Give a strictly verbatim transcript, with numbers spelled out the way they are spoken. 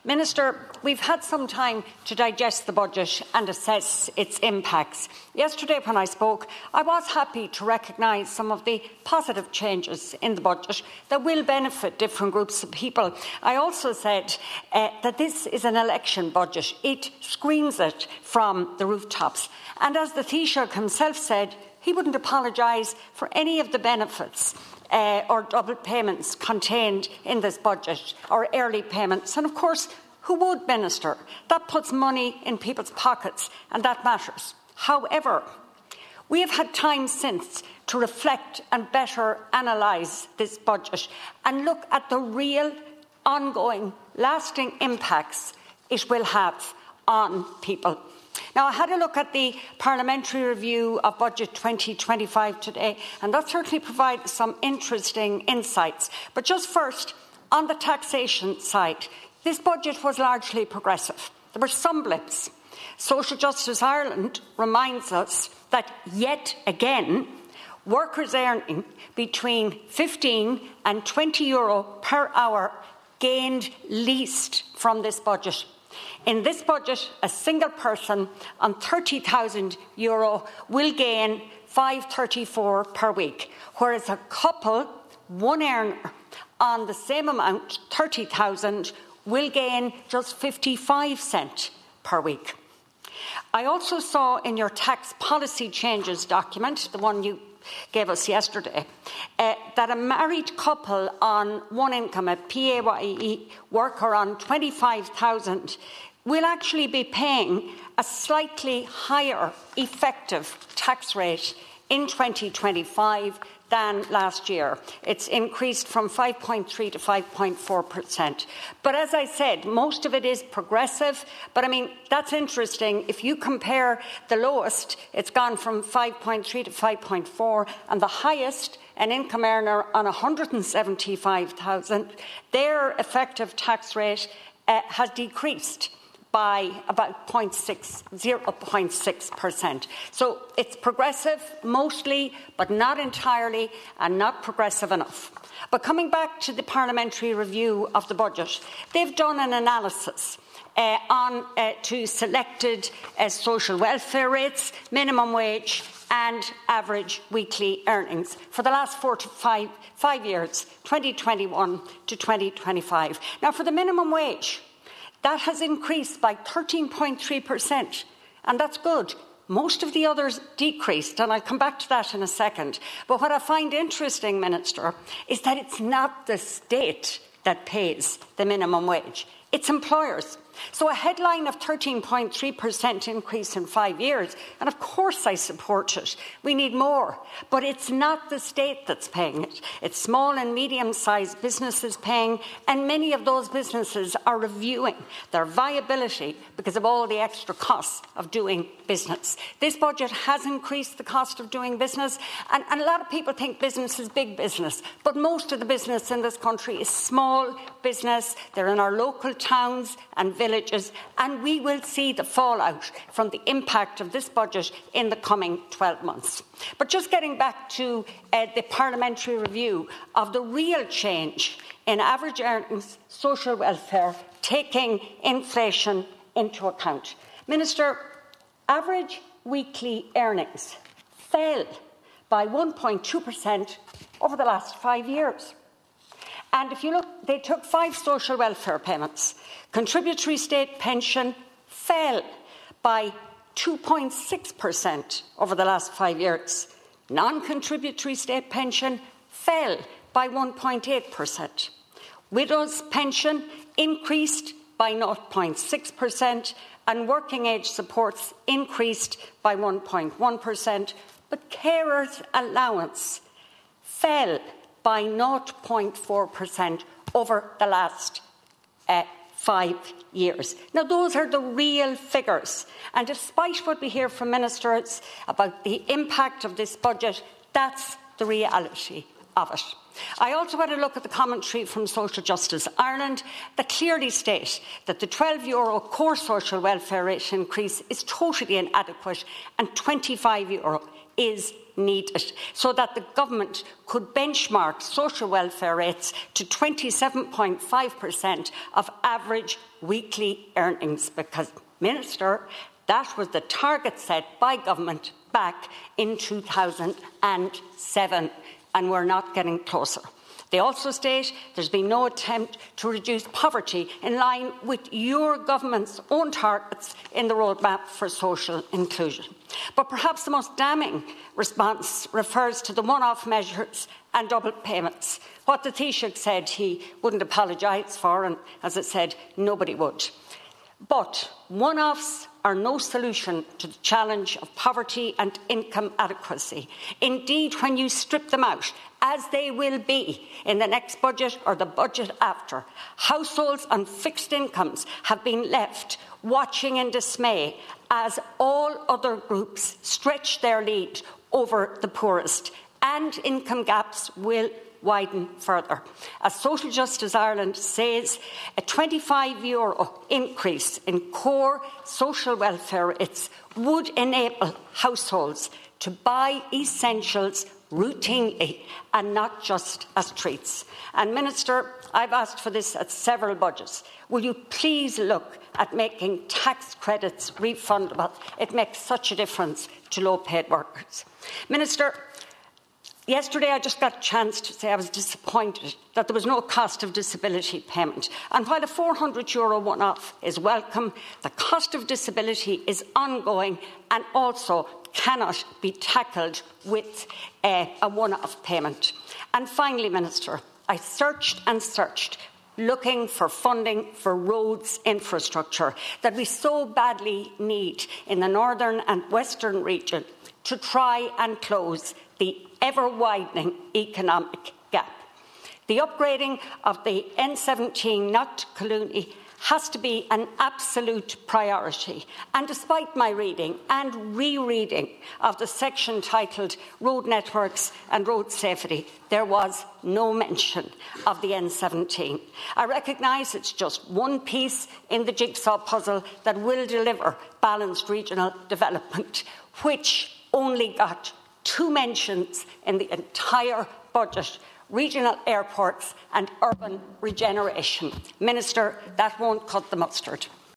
Minister, we've had some time to digest the budget and assess its impacts. Yesterday when I spoke, I was happy to recognise some of the positive changes in the budget that will benefit different groups of people. I also said uh, that this is an election budget. It screams it from the rooftops. And as the Taoiseach himself said, he wouldn't apologise for any of the benefits Uh, or double payments contained in this budget, or early payments. And of course, who would, Minister? That puts money in people's pockets, and that matters. However, we have had time since to reflect and better analyse this budget and look at the real, ongoing, lasting impacts it will have on people. Now, I had a look at the parliamentary review of Budget twenty twenty-five today, and that certainly provided some interesting insights. But just first, on the taxation side, this budget was largely progressive. There were some blips. Social Justice Ireland reminds us that, yet again, workers earning between fifteen and twenty euro per hour gained least from this budget. In this budget, a single person on thirty thousand euro will gain five hundred thirty-four per week, whereas a couple, one earner on the same amount, thirty thousand, will gain just fifty-five cents per week. I also saw in your tax policy changes document, the one you gave us yesterday, uh, that a married couple on one income, a P A Y E worker on twenty-five thousand, will actually be paying a slightly higher effective tax rate in twenty twenty-five than last year. It's increased from five point three to five point four percent. But as I said, most of it is progressive. But I mean, that's interesting. If you compare the lowest, it's gone from five point three to five point four, and the highest, an income earner on one hundred seventy-five thousand, their effective tax rate uh, has decreased by about zero point six percent. So it's progressive mostly, but not entirely, and not progressive enough. But coming back to the parliamentary review of the budget, they've done an analysis uh, on uh, to selected uh, social welfare rates, minimum wage and average weekly earnings for the last four to five, five years, twenty twenty-one to twenty twenty-five. Now, for the minimum wage, that has increased by thirteen point three percent, and that's good. Most of the others decreased, and I'll come back to that in a second. But what I find interesting, Minister, is that it's not the state that pays the minimum wage. It's employers. So a headline of thirteen point three percent increase in five years, and of course I support it. We need more. But it's not the state that's paying it. It's small and medium-sized businesses paying, and many of those businesses are reviewing their viability because of all the extra costs of doing business. This budget has increased the cost of doing business, and, and a lot of people think business is big business, but most of the business in this country is small business. They're in our local towns and villages, and we will see the fallout from the impact of this budget in the coming twelve months. But just getting back to uh, the parliamentary review of the real change in average earnings, social welfare, taking inflation into account. Minister, average weekly earnings fell by one point two percent over the last five years. And if you look, they took five social welfare payments. Contributory state pension fell by two point six percent over the last five years. Non-contributory state pension fell by one point eight percent. Widows' pension increased by zero point six percent, and working age supports increased by one point one percent, but carers' allowance fell by zero point four percent over the last uh, five years. Now, those are the real figures. And despite what we hear from ministers about the impact of this budget, that's the reality of it. I also had a look at the commentary from Social Justice Ireland that clearly state that the twelve euro core social welfare rate increase is totally inadequate and twenty-five euro is needed so that the government could benchmark social welfare rates to twenty-seven point five percent of average weekly earnings, because, Minister, that was the target set by government back in two thousand seven, and we're not getting closer. They also state there's been no attempt to reduce poverty in line with your government's own targets in the roadmap for social inclusion. But perhaps the most damning response refers to the one-off measures and double payments. What the Taoiseach said he wouldn't apologise for, and as I said, nobody would. But one-offs are no solution to the challenge of poverty and income adequacy. Indeed, when you strip them out, as they will be in the next budget or the budget after, households on fixed incomes have been left watching in dismay as all other groups stretch their lead over the poorest, and income gaps will widen further. As Social Justice Ireland says, a twenty-five euro increase in core social welfare rates would enable households to buy essentials routinely and not just as treats. And Minister, I've asked for this at several budgets. Will you please look at making tax credits refundable? It makes such a difference to low-paid workers. Minister, yesterday I just got a chance to say I was disappointed that there was no cost of disability payment. And while a four hundred euro one-off is welcome, the cost of disability is ongoing and also cannot be tackled with uh, a one-off payment. And finally, Minister, I searched and searched looking for funding for roads infrastructure that we so badly need in the northern and western region to try and close the ever-widening economic gap. The upgrading of the N seventeen not to Collooney has to be an absolute priority. And despite my reading and rereading of the section titled Road Networks and Road Safety, there was no mention of the N seventeen. I recognise it's just one piece in the jigsaw puzzle that will deliver balanced regional development, which only got two mentions in the entire budget: regional airports and urban regeneration. Minister, that won't cut the mustard.